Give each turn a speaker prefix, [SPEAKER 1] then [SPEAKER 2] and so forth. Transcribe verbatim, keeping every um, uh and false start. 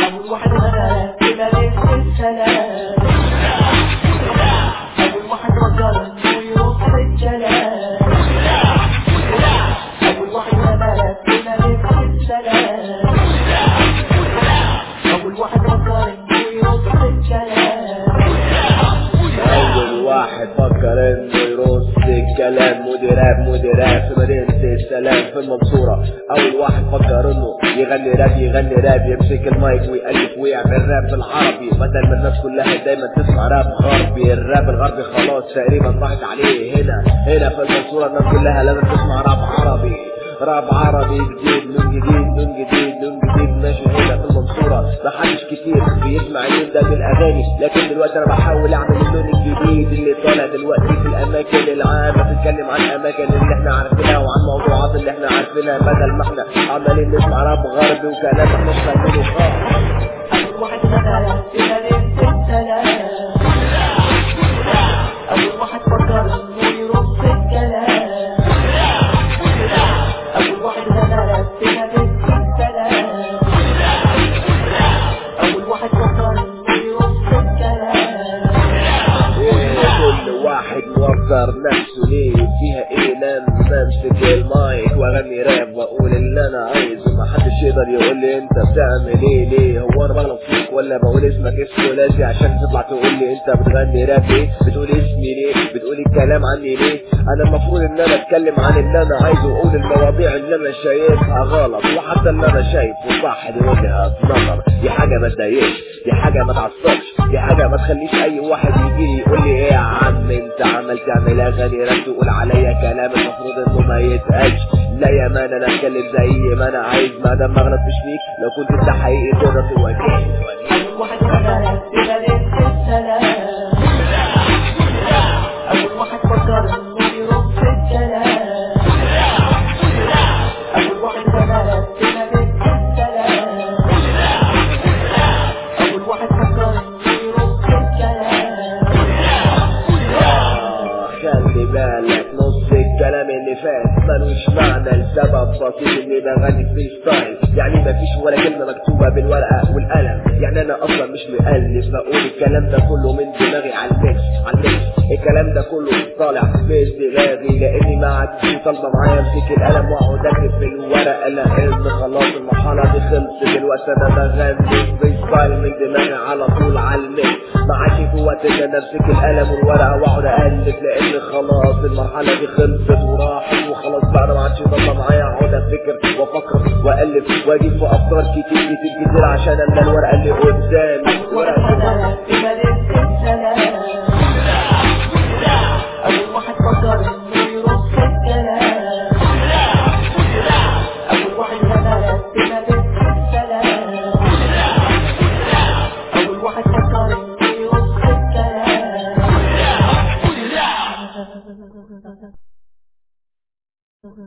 [SPEAKER 1] أول واحد غنى كده ليه السلام، أول واحد فكر إنه يرص الكلام، أول واحد غنى كده ليه السلام، أول واحد فكر إنه يرص الكلام،
[SPEAKER 2] أول واحد فكر إنه يرص الكلام. مودي راب مودي راب في مدينة السلام في المنصورة. أول واحد فكر إنه يغني راب يغني راب يمسك المايك ويألف ويعمل راب بالعربي، بدل ما الناس كلها دايما تسمع راب غربي. الراب الغربي خلاص تقريبا راحت عليه. هنا هنا في المنصورة الناس كلها لازم تسمع راب عربي، راب عربي جديد من جديد من جديد من جديد ماشي هنا في المنصورة. محدش كتير بيسمع اللون ده من الأغاني، لكن دلوقتي أنا بحاول أعمل اللون الجديد اللي طالع دلوقتي في الأماكن العامة، بتتكلم عن الأماكن اللي إحنا عارفينها وعن موضوعات اللي إحنا عارفينها، بدل ما إحنا عمالين نسمع راب غربي وكلام إحنا مش فاهمينه خالص.
[SPEAKER 1] أول واحد غنى كده ليه السلام، أول واحد فكر إنه يرص الكلام، أول واحد غنى كده ليه السلام، أول واحد فكر إنه يرص الكلام،
[SPEAKER 2] كل واحد موفر نفسه ليه فيها ايه لما امسك المايك واغني راب واقول اللي انا عايزه. محدش يقدر يقول لي انت بتعمل ايه ليه، هو انا بغلط فيك ولا بقول اسمك اسمه لازم عشان تطلع تقول لي انت بتغني راب ليه، بتقول اسمي ليه، بتقول الكلام عني ليه. انا المفروض ان انا اتكلم عن اللي انا عايزه واقول المواضيع اللي انا شايفها غلط، وحتى اللي انا شايفه صح دي وجهة نظر. دي حاجة ما تضايقش، دي حاجة ما تعصبش، دي حاجة ما تخليش اي واحد يجي يقول لي ايه يا عم انت عمال تعمل اغاني راب تقول عليا كلام المفروض انه ما يتقالش. لا يا مان انا اتكلم زي ما انا عايز ما دام ما غلطتش فيك، لو كنت انت حقيقي تقدر تواجهني.
[SPEAKER 1] أول واحد غنى كده ليه السلام، أول واحد فكر إنه يرص الكلام، أول واحد غنى كده ليه السلام، أول واحد فكر إنه يرص الكلام،
[SPEAKER 2] خلي بالك نص الكلام اللي فات ملوش معنى لسبب بسيط اني بغني فري ستايل، يعني مفيش ولا كلمة مكتوبة بالورقة والقلم، يعني انا اصلا مش مؤلف بقول الكلام ده كله من دماغي على الميكس على الميكس. الكلام ده كله طالع من دماغي لاني ما عادش طالبة معايا امسك القلم واقعد اكتب في الورقة، لان خلاص المرحلة دي خلصت. دلوقتي انا بغني فري ستايل من دماغي على طول على الميكس، ما عادش في وقت ان انا امسك القلم والورقة واقعد الف، لان خلاص المرحلة دي خلصت وراحت وخلاص بقى انا ما عادش طالبة معايا اقعد افتكر وافكر والف واجيب في افكار كتير كتير كتير عشان املى الورقة اللي قدامي.